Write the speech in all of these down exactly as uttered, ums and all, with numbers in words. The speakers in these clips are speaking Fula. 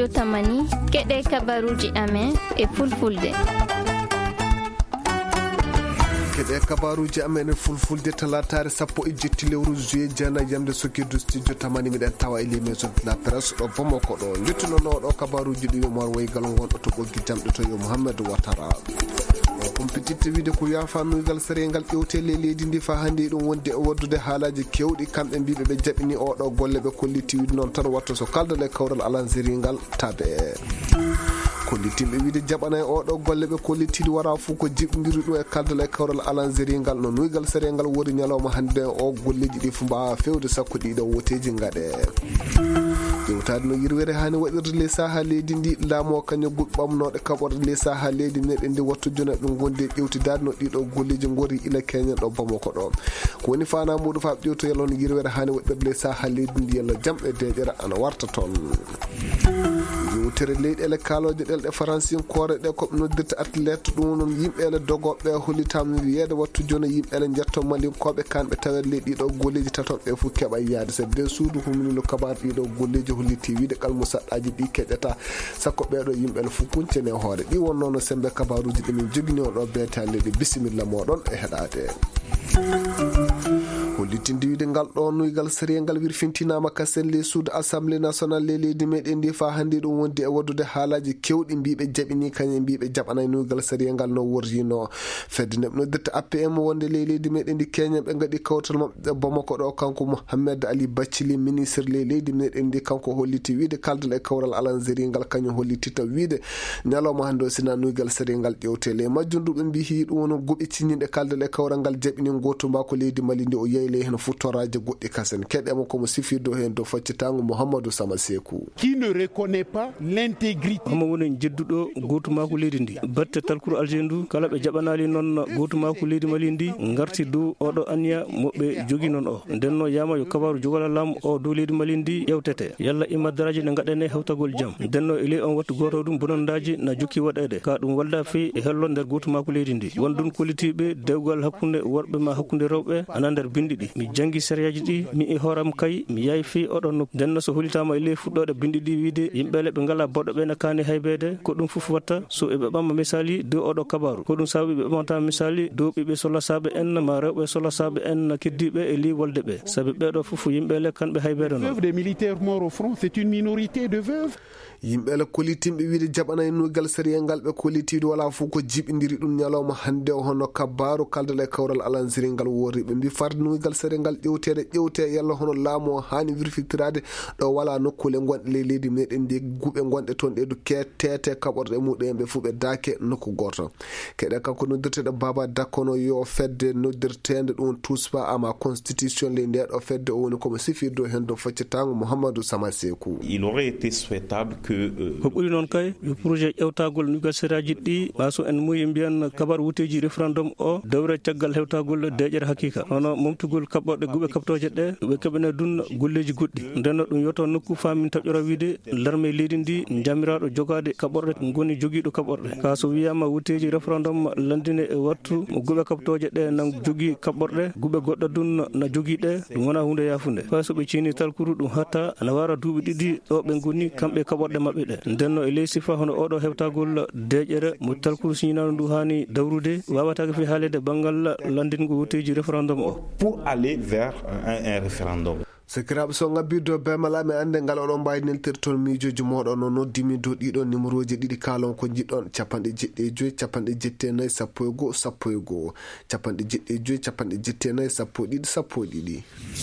Tamani keɗe kabaruji amen e fulfulde. keɗe kabaruji amen e fulfulde talatare sappo e jetti lewru juillet jana yamde sokirdu studio Tamani miɗen tawa e l'émission de la presse ɗo Bamako ɗo jettunono ɗo kabaruji ɗi yomar waygal gonɗo to ɓoggi jamɗe to yo Mouhamadou Ouattara on pittitte wiide ko yafanugal sarengal ƴewtele leydi ndi fa hande ɗum wonde e waddude haalaji kewɗi kamɓe mbiɓe ɓe jaɓini oɗo golle ɓe kolliti wiide noon tan watto so kaldale kawral alanseringal tabe kollitimɓe wiide jaɓana e oɗo golle ɓe kollitiɗi wara fuu ko jiɓdiri ɗum e kaldal e kawral alanseringal no nuygal sarengal wori ñalawma hande o golleji ɗi fu mbawa fewde sakko ɗiɗo woteji gaɗe ƴewtade no yirwere hani waɗirde les saha leydi ndi laamo kañum guɓe ɓamnoɗe kaɓorde les saha leydi meɗen ndi wattu joni ɗum gonde ƴewtidade no ɗiɗo golleji gori ila keñen ɗo Bamako ɗo ko woni fana muɗum fa ƴewto yallo no yirwere hani waɗirde les saha leydi ndi yallo jamɗe deƴere ana warta toon yewtere leyɗele kaloje ɗelɗe faransinkore ɗe koɓe noddirta athlète ɗum noon yimɓele dogoɓe hollitama wiyede wattu joni yimɓele jetto malinkoɓe kanɓe tawed ley ɗiɗo golleji tatonɓe fo keɓa yaade sabi de suudu humnino kabar ɗiɗo golleji holliti wiide kalmu saɗɗaji ɗi keƴata sakko ɓeɗo yimɓele fo kuncene hoore ɗi wonno no sembe kabaruji ɗimin jogini o ɗo beete leydi bisimilla moɗon e heɗade hollitinde wiide ngal ɗo nuygal sariyangal wirfintinama kasen les suudu assemblée nationale le leydi meɗen ndi fa hande ɗum wondi e waddude haalaji kewɗi mbiɓe jaɓini kañum mbiɓe jaɓanay nuygal sariyangal no worjino fedde neɓe noddirta A P M wonde le leydi meɗen ndi keñam ɓe gaɗi kawtal mabɓe Bamako ɗo kanko Mohamed Ali Bathily ministre le leydi meɗen ndi kanko holliti wiide kaldal e kawral alanseringal kañum hollititta wiide ñalawma hande o sina nuygal sariyangal ƴewtele majjum ɗum ɓe mbi hi ɗum wono goɓe cinñinde kaldal e kawral ngal jaɓini goto mba ko leydi Mali ndi o yeyle hen futtoraje goɗɗi kasen keɗemo komo sifirdo hen do faccitango Mouhamadou Sama Sekou qui ne reconnaît pas l'intégrité homo woni jedduɗo goto ma ko leydi ndi batte talkuru algendu kala ɓe jaɓanali noon goto ma ko leydi Mali ndi garti dow oɗo aniya moɓe jogui noon o ndenno yama yo kabaru jogala laamu o dow leydi Mali ndi yewtete yalla imaddaraji ne gaɗene hewtagol jaam ndenno ele on wattu goto ɗum bonondaji na jokki waɗede ka ɗum walda fi e hello nder goto ma ko leydi ndi wondun kollitiɓe dewgal hakkude worɓe ma hakkude rewɓe ana nder bindi ɗi mi jangi sériyaji ɗi mi e hooram kay mi yahi fi oɗon nokku ndenno so hollitama ele fuɗɗode bindi ɗi wiide yimɓele ɓe ngala boɗɗo ɓe ne kani haybede ko ɗum foof watta so eɓe ɓamma misali dow oɗo kabaru ko ɗum sababi ɓe ɓamata misali dow ɓiɓe solasaɓe en ma rewɓe solasaɓe en keddiɓe e li wolde ɓe saabi ɓeɗo foof yimɓele kamɓe haybede noon des militaires morts au front c'est une minorité de veuves yimɓele kollitimɓe wiide jaɓanay nuygal sariyangal ɓe kollitiɗo wala fof ko jiɓidiri ɗum ñalawma hande o hono kabaru kaldal e kawral alanseringal wori ɓe mbi farde nuygal sariyangal ƴewtede ƴewte yalla hono laamu o hani wirfitirade ɗo wala nokkule gonɗe ley leydi meɗen ndi guɓe gonɗe toon ɗe du kettete kaɓorɗe muɗum ɓe fuu ɓe daake nokku goto keɗe kanko noddirteɗo Baba Dakono yo fedde noddirtede ɗum tuspa ama constitution le ndeɗo fedde o woni komo sifirdo hen do faccitango Mouhamadou Sama Sekou il aurait été souhaitable que ko ɓuri noon kay yo projet ƴewtagol nuygal sériyaji ɗi ɓaso en muyi mbiyan kabar wuteji référendum o dewre caggal hewtagol deƴere hakkika hono momtugol kaɓɓorɗe guɓe kabtoje ɗe ɓe keɓene dunna golleji goɗɗi ndenno ɗum yoto nokku famin taƴora wiide larme leydi ndi jamiraɗo jogade kaɓorɗe goni joguiɗo kaɓorɗe ka so wiyama wuteji référendum landine e wattu guɓe kabtoje ɗe nan jogui kaɓorɗe guɓe goɗɗo dunna na jogui ɗe ɗum wona hunde yafunde fa so ɓe cini talkuru ɗum hatta ana wara duuɓi ɗiɗi ɗo ɓe goni kamɓe kaɓorɗe mabɓe ɗe ndenno e ley sifa hono oɗo hewtagol deƴere mo talkuru siñinano ndu hani dawrude wawatake fi haalede banggal landingo wuteji référendum o pour aller vers un, un référendum sakiraɓe so gabbirdo bemala mi ande ngal oɗon mbawi neltir toon miijoji moɗon no noddimi dow ɗiɗo numéro ji ɗiɗi kalon ko jiɗɗon capanɗe jeɗɗi e joyyi capanɗe jetti e nayyi sappo e goho sappo e goho capanɗe jeɗɗi e joyyi capanɗe jetti e nayyi sappo e ɗiɗi sappo e ɗiɗi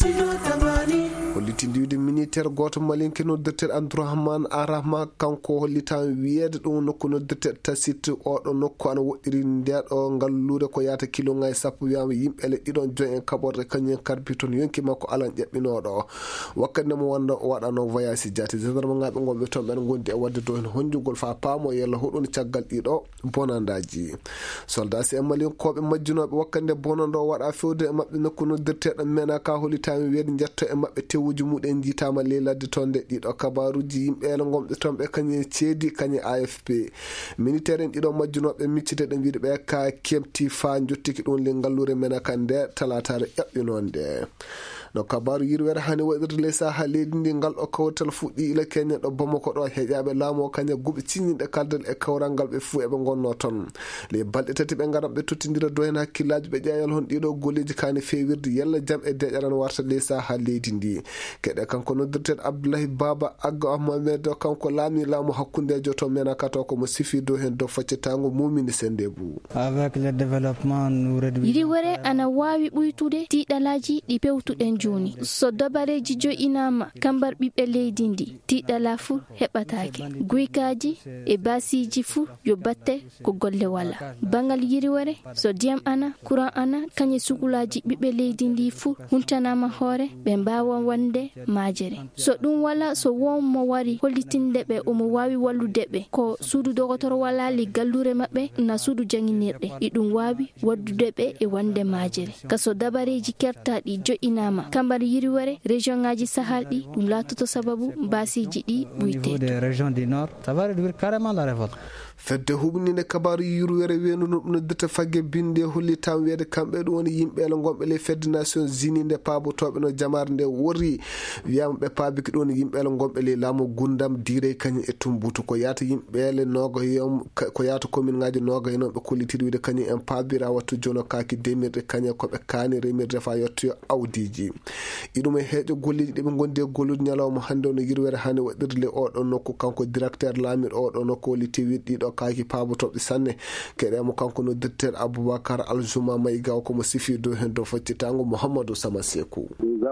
hollitinde wiide militaire goto malinke noddirteɗo Abdourahmane Arahma kanko hollitama wiyede ɗum nokku noddirteɗo Tassite oɗo nokku ana woɗɗiri ndeɗo ngallude ko yata kilo ngayi sappo wiyama yimɓele ɗiɗon joyi en kaɓorde kañum karbi toon yonki makko alan ƴeɓɓinoɗo wakkati mo wonno waɗano voyage jati gendarme ngaɓe gonɓe toon ɓen gondi e wadde dow hen honjugol fa paamo yella huɗon caggal ɗiɗo bonandaji soldat si en malinkoɓe majjunoɓe wakkati nde bonando waɗa fewde e mabɓe nokku noddirteɗo mena ka hollitami wiyede jetto e mabɓe tewuji muɗen jitama ley ladde toon nde ɗiɗo kabaruji yimɓele gonɓe toon ɓe kañum ceedi kañum A F P militaire en ɗiɗo majjunoɓe miccide ɗe mbiɗe ɓe ka kemti fa jottiki ɗum le ngallure mena ka nde talatare ƴaɓɓinonde no kabaru yirwere hani waɗirde ley saha leydi ndi ngal ɗo kawtal fuɗɗi ila Kenya ɗo Bamako ɗo heƴaɓe laamu kanya guɓe cinniɗe kaldal e kawral ngal ɓe fuu eɓe gonno toon le balɗe tati ɓe garan ɓe tottidira do hen hakkillaji ɓe ƴeyal hon ɗiɗo golleji kani fewirde yalla jam e deƴaran warta ley saha leydi ndi keɗe kanko noddirteɗo Abdoulaye Baba Agga Ahmed kanko laami laamu hakkundejo to menakato komo sifi do hen dow faccetango mumini sende bu avec le développement nous réduit yiri wore ana wawi ɓuytude tiɗalaji ɗi pewtuɗen joni so dabareji jo'inama kambar ɓiɓɓe leydi ndi tiɗala fuu heɓatake guykaji e basiji fuu yo batte ko golle wala bangal yiri wore so diyam ana courant ana kañe sukulaji ɓiɓɓe leydi ndi fuu huntanama hoore ɓe mbawa wande majere so ɗum wala so won mo wari hollitinde ɓe omo wawi wallude ɓe ko suudu dogotoro walali gallure mabɓe na suudu janginirɗe iɗum wawi waddude ɓe e wande majere kaso dabareji kertaɗi jo'inama kambar yiri wore région ngaji sahal ɗi ɗum latoto sababu basiji ɗi ɓuyte fedde huɓninde kabaru yirwere wenuno ɗum noddata fagge binde holli tan weede kamɓe ɗum woni yimɓeele gonɓe ley fedde nations unis nde paabotoɓe no jamare nde wori wiyama ɓe paabiki ɗon yimɓeele gonɓe ley laamu gundam diire kañum e tumbutu ko yata yimɓeele noga yom ko yata commune ngaji noga e noon ɓe kollitiri wiide kañum en paabira wattu jono kaaki demirɗe kañum koɓe kaani remirde fa yettoyo awdiji iɗum e heeƴo golleji ɗeɓe gondi e gollude ñalawma hannde no yirwere hande waɗirde le oɗo nokku kanko directeur laamiɗo oɗo nokku holliti wiɗɗiɗo kaaki paabotoɓe sanne keɗemo kanko no docteur Aboubacar Aljouma Mayiga komo sifi dow hen dow faccitango Mouhamadou Sama Sekou.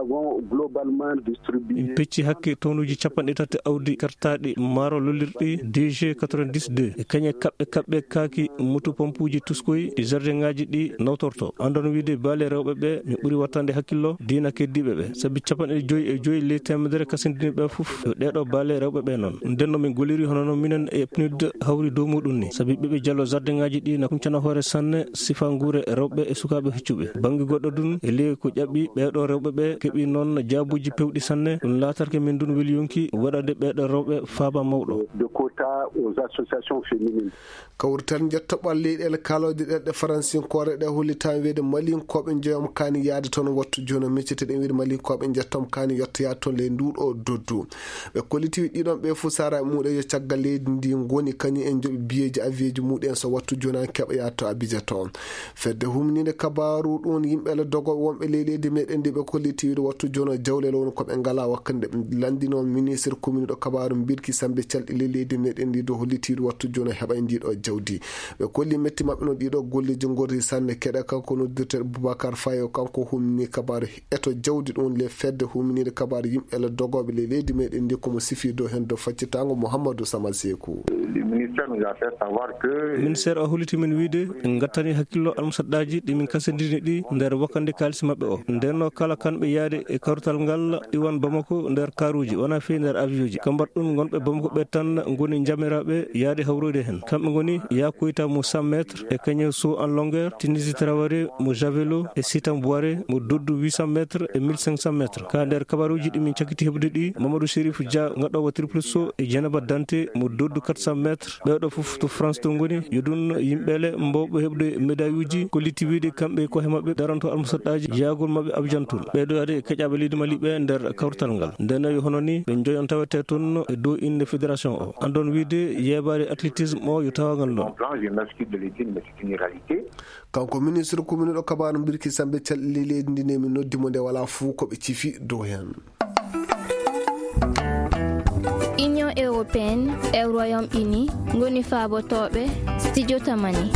in pecci hakke tonuji capanɗe tati awdi kartaɗi maaro lollirɗi D G quatre-vingt-dix-deux e kañe kaɓɓe kaɓɓe kaaki moto pompuji tuskoy ɗi jardin ngaji ɗi nawtorto andon wiide baale rewɓe ɓe mi ɓuuri wattande hakkillo dina keddiɓe ɓe saabi capanɗe joyyi e joyyi ley temedere kasindiniɓe foof ɗeɗo baale rewɓe ɓe noon ndenno min goliri hono noon minen e P N U D hawri dow muɗum ni saabi ɓeɓe jallo jardin ngaji ɗi na huncana hoore sanne sifa guure rewɓe e sukaɓe heccuɓe banggue goɗɗo dun e ley ko ƴaɓɓi ɓeɗo rewɓe ɓe keeɓi noon jaabuji pewɗi sanne ɗum laatarke min dun weeli yonki waɗade ɓeɗo rewɓe faaba mawɗo kawritan jettoɓal leyɗele kaloje ɗeɗe francinkore ɗe hollitan wiide malinkoɓe jeeyom kani yaade toon wattu joni mecceteɗen wiide malinkoɓe jettom kani yettoya toon ley nduɗo doddu ɓe kollitiwi ɗiɗon ɓe fo sara muɗum yo caggal leydi ndi goni kañum en jooɓi biyeji aviyeji muɗum so wattu joni an keɓa yatto abidja toon fedde humnide kabaru ɗum yimɓele dogoɓe wonɓe ley leydi meɗen ndi ɓe kollitiwiɗo wattu joni jawlele woni koɓe ngala wakkande ɓe landino ministre commune ɗo kabaru birki sambe calɗi ley leydi meɗen ndi do hollitiwiɗo wattu joni heɓa ndiɗo jawdi ɓe kolli metti mabɓe no ɗiɗo golleji gorti sanne keɗe kanko noddirte Boubacar Faye kanko humni kabaru eto jawdi ɗum le fedde humnide kabaru yimɓele dogoɓe ley leydi meɗen ndi komo sifi do hen do faccitango Mouhamadou Sama Sekou. ministére o holliti min wiide en gattani hakkillo almusaɗɗaji ɗimin kasidini ɗi nder wakkande kalisi mabɓe o ndenno kala kanɓe yaade e kawrutal ngal iwan Bamako nder karuji wona fewi nder avion ji kambat ɗum gonɓe Bamako ɓe tan goni jamiraɓe yaade hawrude hen kamɓe goni Yakoyta mo cent métres e kañum saut en longueur, Tunisie Traoré mo javelot e Sitan Boiré mo doddu huit cents métres e mille cinq cents métres ka nder kabaruji ɗimin cakkiti heɓde ɗi Mamadou Chérif Dia gaɗowo triple saut e Dieynaba Dante mo doddu quatre cents métres ɓeɗo foof to France to goni yodun yimɓele mbawɓe heɓde médaille uji kolliti wiide kamɓe kohe mabɓe daranto almusaɗɗaji yagol mabɓe Abidjan toon ɓeɗo yaade keƴaɓe leydi Mali ɓe nder kawrutal ngal nden yo hono ni ɓe joyon tawete toon e dow inde fédération o andon wiide yebare athlétisme o yo tawagal ɗon kanko ministre commune ɗo kabaru birki sambe calɗi leydi ndi ne min noddimo nde wala fuu koɓe cifi dow hen. Union européenne e Royaume-Uni ngoni faabotoɓe studio tamani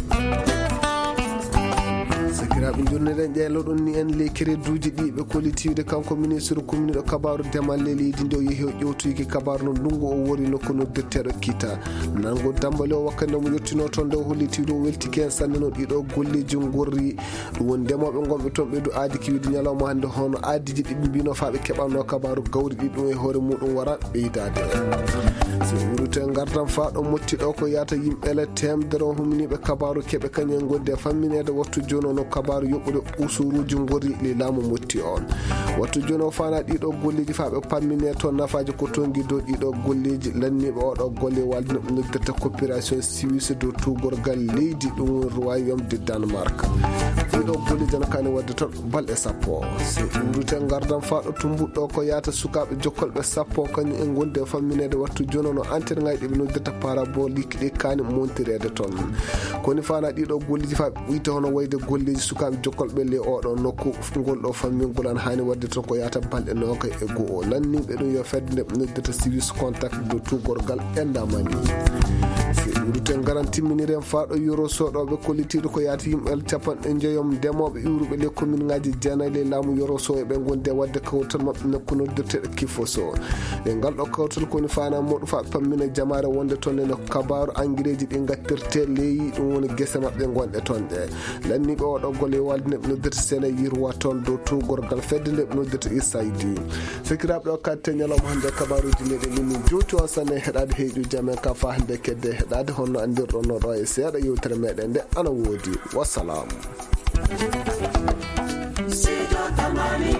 sakiraɓe jonneɗen ƴeylo ɗon ni en ley créduji ɗi ɓe kollitiwde kanko ministre commune ɗo kabaru demal ley leydi ndi o yeehi o ƴewtoyki kabaru no ndungu o wori nokku noddirteɗo kita nango dambale o wakkande mo yettino toon nde o hollitiwde o weltiki hen sanne no ɗiɗo golleji gorri ɗum woni ndemoɓe gonɓe toon ɓeydu aadi kiwiide ñalawma hande hono aadiji ɗiɓe mbino fa ɓe keɓanno kabaru gawri ɗi ɗum e hoore muɗum wara ɓeydade so wurute gardam fa ɗo motti ɗo ko yata yimɓele temdere o humniɓe kabaru keɓe kañum gonde famminede wattu joni o nokka kabaru yoɓude usuruji gori le laamu motti on wattu joni o fana ɗiɗo golleji fa ɓe pammine toon nafaji ko tongi dow ɗiɗo golleji lanniɓe oɗo golle walde no noddata coopération suisse dow tugorgal leydi ɗum woni royaume de Danemark ɗiɗo golleji no kani wadde toon balɗe sappo si urute gardan faɗo tumbuɗɗo ko yata sukaɓe jokkolɓe sappo kañum en gonde famminede wattu joni no antenne ngaji ɗiɓe noddata parabolique ɗi kani montirede toon koni fana ɗiɗo golleji fa ɓuyta hono wayde golleji sukaɓe jokkolɓe le oɗo nokku ngol ɗo fammingol an hani wadde toon ko yata balɗe noka e go'o lanniɓe ɗum yo fedde nde noddata service contact de tugorgal endamani si uruten garan timminiren faɗo yoro soɗoɓe kollitiɗo ko yata yimɓe capanɗe joyom ndemoɓe iwruɓe le commune ngaji jeenayyi le laamu yoro so e ɓe gonde wadde kawtal mabɓe nokku noddirteɗo kifo so e ngal ɗo kawtal koni fana moɗo fa pammina jamare wonde toon ene kabaru engrais ji ɗi gattirte leyi ɗum woni guese mabɓe gonɗe toon ɗe lanniɓe oɗo golle walde neɓe noddirta sene yirwa toon dow tugorgal fedde nde ɓe noddirta isaydi sikiraɓe o katte ñalawma hande kabaruji meɗen limi jowti on sanne heɗade heeƴu jamen ka fa hande kedde heɗade honno andirɗon no ɗo e seeɗa yewtere meɗen nde ana woodi wassalamu.